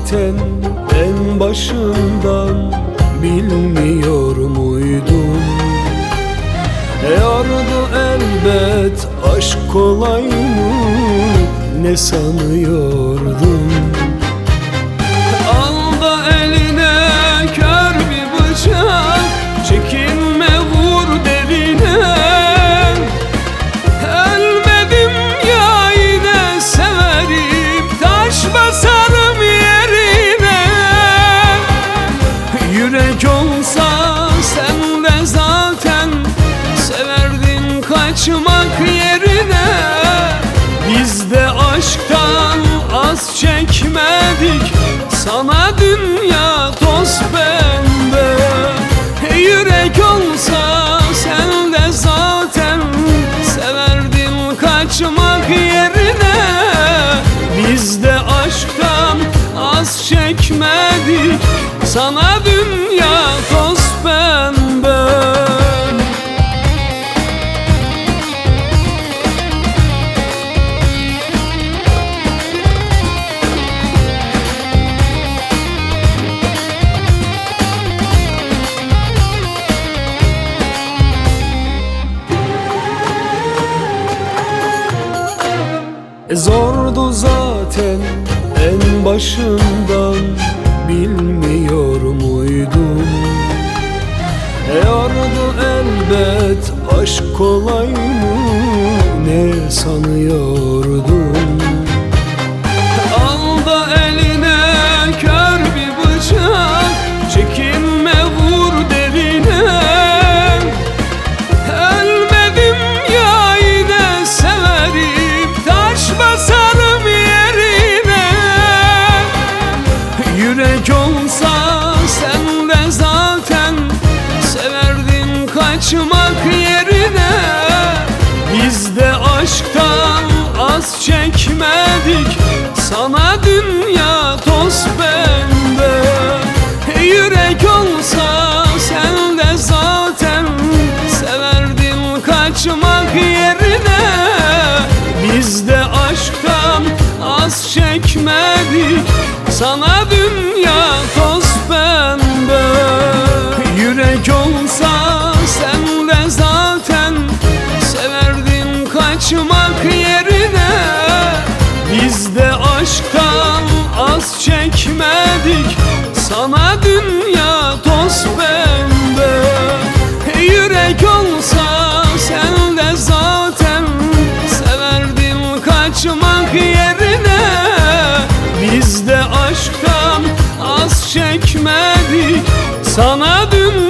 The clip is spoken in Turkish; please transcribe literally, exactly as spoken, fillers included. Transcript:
zaten en başından bilmiyor muydum? Yordu elbet, aşk kolay mı, ne sanıyordum? Al da eline kör bir bıçak, çekinme vur derine. Ölmedim ya yine severim, taş basarım yerine. Yürek olsa sen de zaten severdin kaçmak yerine. Biz de aşktan az çekmedik, sana dünya toz pembe. Yürek olsa sen de zaten severdin kaçmak yerine. Biz de aşktan az çekmedik, sana dünya toz pembe. Zordu zaten en başından bilmiyor muydum? Yordu elbet, aşk kolay mı, ne sanıyordum? Al da eline kör bir bıçak, çekinme vur derine. Ölmedim ya yine severim, taş basarım yerine. Yürek olsa sen de zaten severdin kaçmak yerine. Biz de aşktan az çekmedik, sana dünya toz pembe. Yürek olsa sen de zaten severdin kaçmak yerine. Biz de aşktan az çekmedik, sana dünya toz pembe. Yürek olsa sen de zaten severdin kaçmak yerine. Biz de aşktan az çekmedik, sana dünya toz pembe. Yürek olsa sen de zaten severdin kaçmak yerine. Biz de aşktan az çekmedik, sana dünya